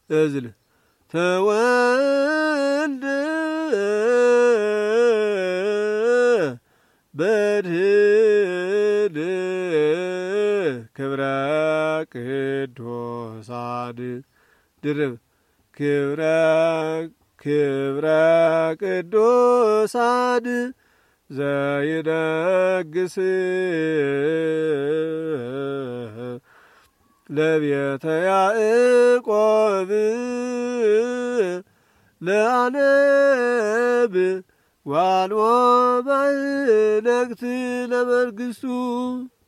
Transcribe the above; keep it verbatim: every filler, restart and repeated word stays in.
እዝል ተወልደ በድህድ ክብረ ቅዱሳን ድርብ ክብረ ክብረ ቅዱሳን ዘይነግስ ለቤተ ያዕቆብ ለዓለም ዋልዎ ማዕነቅት ለመንግሥቱ